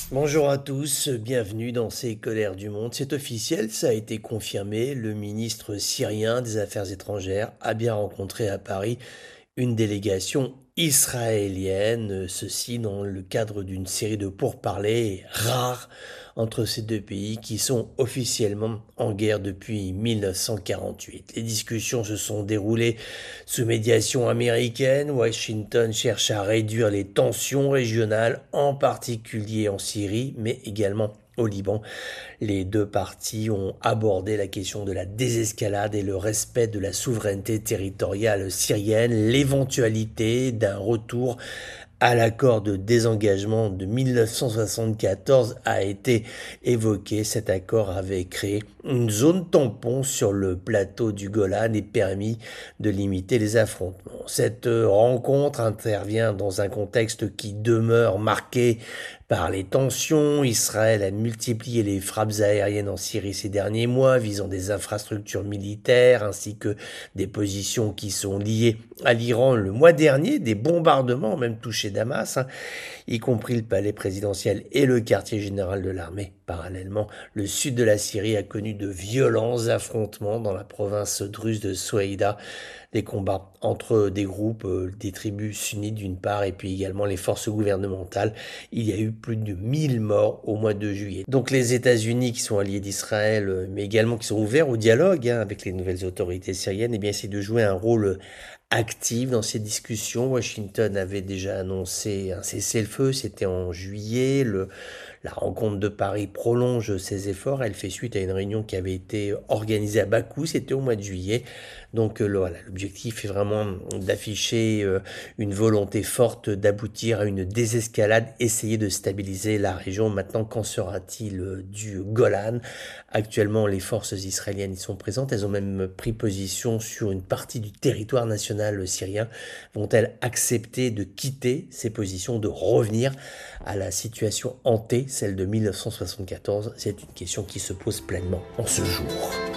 Bonjour à tous, bienvenue dans ces colères du monde. C'est officiel, ça a été confirmé. Le ministre syrien des Affaires étrangères a bien rencontré à Paris une délégation israélienne, ceci dans le cadre d'une série de pourparlers rares entre ces deux pays qui sont officiellement en guerre depuis 1948. Les discussions se sont déroulées sous médiation américaine. Washington cherche à réduire les tensions régionales, en particulier en Syrie, mais également au Liban. Les deux parties ont abordé la question de la désescalade et le respect de la souveraineté territoriale syrienne, l'éventualité d'un retour à l'accord de désengagement de 1974 a été évoqué. Cet accord avait créé une zone tampon sur le plateau du Golan et permis de limiter les affrontements. Cette rencontre intervient dans un contexte qui demeure marqué par les tensions. Israël a multiplié les frappes aériennes en Syrie ces derniers mois, visant des infrastructures militaires ainsi que des positions qui sont liées à l'Iran. Le mois dernier, des bombardements ont même touché Damas, y compris le palais présidentiel et le quartier général de l'armée. Parallèlement, le sud de la Syrie a connu de violents affrontements dans la province druze de Souaïda, des combats entre des groupes, des tribus sunnites d'une part, et puis également les forces gouvernementales. Il y a eu plus de 1000 morts au mois de juillet. Donc les États-Unis, qui sont alliés d'Israël, mais également qui sont ouverts au dialogue avec les nouvelles autorités syriennes, eh bien, essaient de jouer un rôle actif dans ces discussions. Washington avait déjà annoncé un cessez-le-feu, c'était en juillet. La rencontre de Paris prolonge ses efforts. Elle fait suite à une réunion qui avait été organisée à Bakou, c'était au mois de juillet. Donc voilà, l'objectif est vraiment d'afficher une volonté forte d'aboutir à une désescalade, essayer de stabiliser la région. Maintenant, qu'en sera-t-il du Golan? Actuellement, les forces israéliennes y sont présentes. Elles ont même pris position sur une partie du territoire national syrien. Vont-elles accepter de quitter ces positions, de revenir à la situation hantée, celle de 1974? C'est une question qui se pose pleinement en ce jour.